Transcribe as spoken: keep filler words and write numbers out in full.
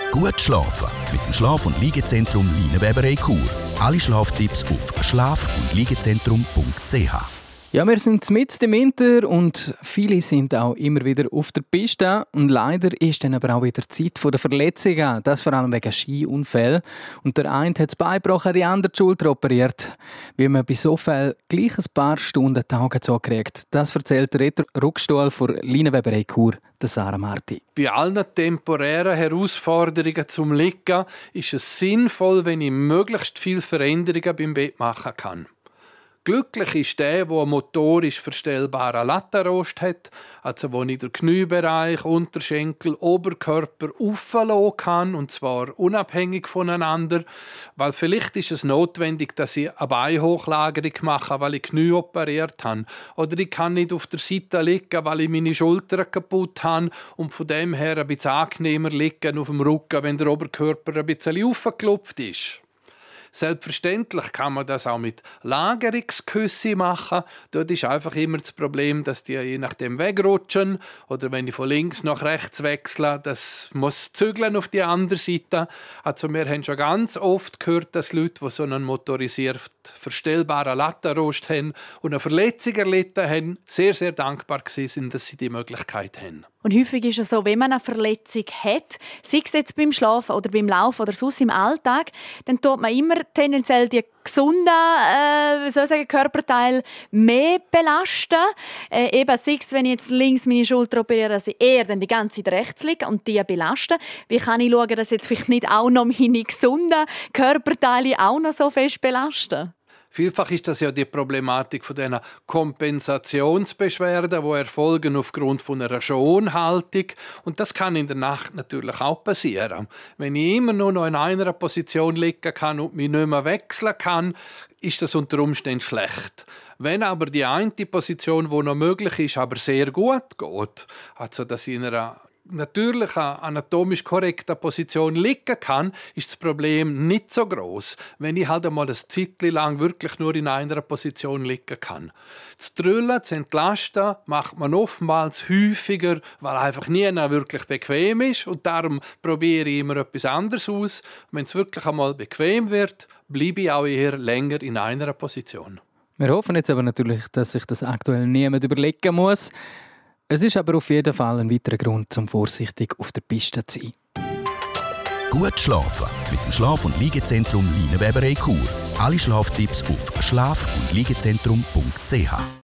Gut schlafen mit dem Schlaf- und Liegezentrum Leinenweberei Chur. Alle Schlaftipps auf schlaf- und liegezentrum punkt c h. Ja, wir sind mitten im Winter und viele sind auch immer wieder auf der Piste. Und leider ist dann aber auch wieder Zeit der Verletzungen. Das vor allem wegen Skiunfällen. Und der eine hat das Bein gebrochen, der andere die Schulter operiert. Wie man bei so Fällen gleich ein paar Stunden die Augen zukriegt, das erzählt der Rückstuhl von Leinenweberei Chur, Sarah Marti. Bei allen temporären Herausforderungen zum Liegen ist es sinnvoll, wenn ich möglichst viele Veränderungen beim Bett machen kann. Glücklich ist der, der einen motorisch verstellbaren Lattenrost hat, also wo ich den Kniebereich, Unterschenkel, Oberkörper auflassen kann, und zwar unabhängig voneinander, weil vielleicht ist es notwendig, dass ich eine Beinhochlagerung mache, weil ich Knie operiert habe, oder ich kann nicht auf der Seite liegen, weil ich meine Schultern kaputt habe und von dem her ein bisschen angenehmer liegen auf dem Rücken, wenn der Oberkörper ein bisschen aufgeklopft ist. Selbstverständlich kann man das auch mit Lagerungsküsse machen. Dort ist einfach immer das Problem, dass die je nachdem wegrutschen. Oder wenn ich von links nach rechts wechsle, das muss zügeln auf die andere Seite. Also wir haben schon ganz oft gehört, dass Leute, die so einen motorisiert verstellbaren Lattenrost haben und eine Verletzung erlitten haben, sehr, sehr dankbar sind, dass sie die Möglichkeit haben. Und häufig ist es so, wenn man eine Verletzung hat, sei es jetzt beim Schlafen oder beim Laufen oder sonst im Alltag, dann tut man immer tendenziell die gesunden äh, wie soll ich sagen, Körperteile mehr belasten. Äh, eben, sei es, wenn ich jetzt links meine Schulter operiere, dass ich eher dann die ganze Zeit rechts liege und die belasten. Wie kann ich schauen, dass jetzt vielleicht nicht auch noch meine gesunden Körperteile auch noch so fest belasten? Vielfach ist das ja die Problematik von diesen Kompensationsbeschwerden, die erfolgen aufgrund von einer Schonhaltung. Und das kann in der Nacht natürlich auch passieren. Wenn ich immer nur noch in einer Position liegen kann und mich nicht mehr wechseln kann, ist das unter Umständen schlecht. Wenn aber die eine Position, die noch möglich ist, aber sehr gut geht, also dass ich in einer natürlich eine anatomisch korrekte Position liegen kann, ist das Problem nicht so groß, wenn ich halt einmal ein Zeitchen lang wirklich nur in einer Position liegen kann. Das Trüllen, das Entlasten macht man oftmals häufiger, weil einfach nie wirklich bequem ist, und darum probiere ich immer etwas anderes aus. Wenn es wirklich einmal bequem wird, bleibe ich auch eher länger in einer Position. Wir hoffen jetzt aber natürlich, dass sich das aktuell niemand überlegen muss. Es ist aber auf jeden Fall ein weiterer Grund, um vorsichtig auf der Piste zu sein. Gut schlafen mit dem Schlaf- und Liegezentrum Leinenweberei Chur. Alle Schlaftipps auf schlaf- und liegezentrum punkt c h.